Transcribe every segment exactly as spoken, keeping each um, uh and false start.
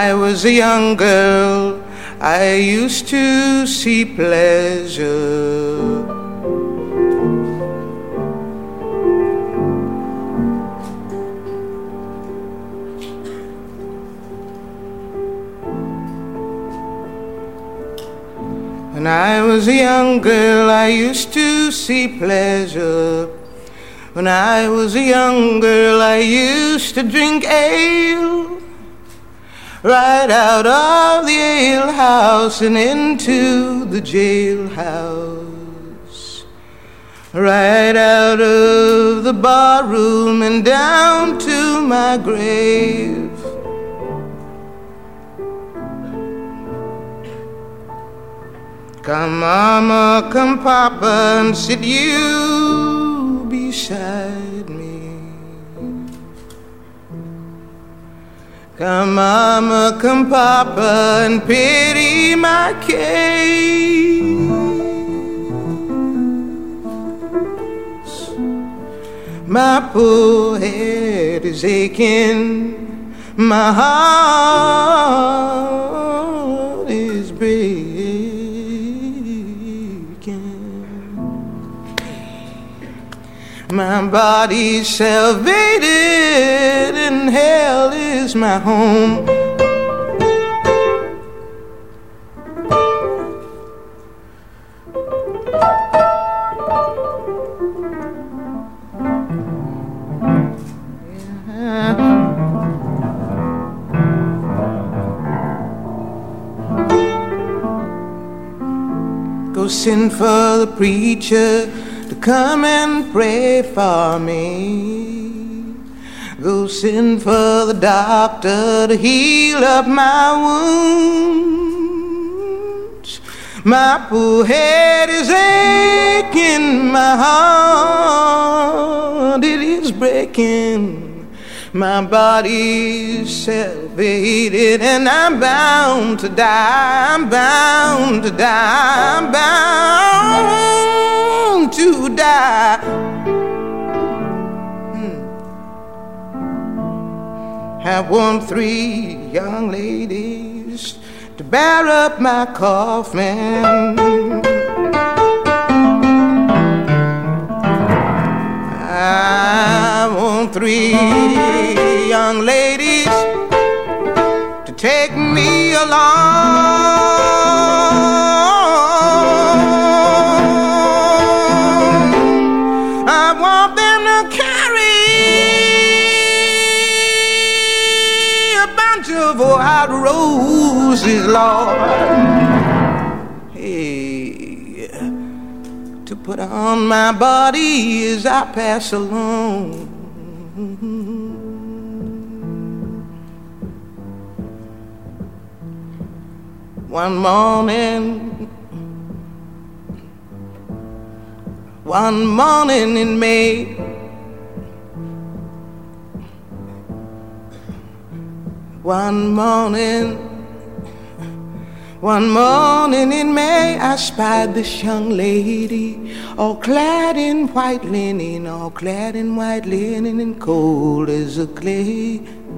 I was a young girl, I used to see pleasure. When I was a young girl, I used to see pleasure. When I was a young girl, I used to drink ale right out of the alehouse and into the jailhouse, right out of the barroom and down to my grave. Come mama, come papa, and sit you beside me. Come mama, come papa, and pity my case. My poor head is aching, my heart is breaking. My body's salvated and hell is my home. Go send for the preacher to come and pray for me. Go send for the doctor to heal up my wounds. My poor head is aching, my heart it is breaking. My body's salvated and I'm bound to die. I'm bound to die. I'm bound to die. Hmm. I want three young ladies to bear up my coffin. I want three young ladies to take me along. I want them to carry a bunch of white roses, Lord. Hey, to put on my body as I pass along. One morning, one morning in May, one morning, one morning in May, I spied this young lady, all clad in white linen, all clad in white linen and cold as a clay.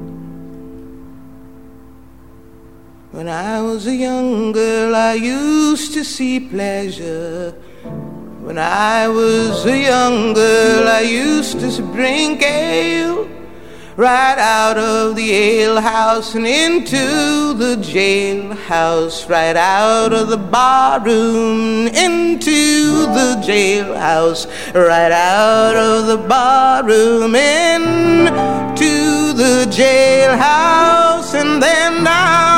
When I was a young girl, I used to see pleasure. When I was a young girl, I used to drink ale right out of the alehouse and into the jailhouse, right out of the barroom into the jailhouse, right out of the barroom into the jailhouse, and then down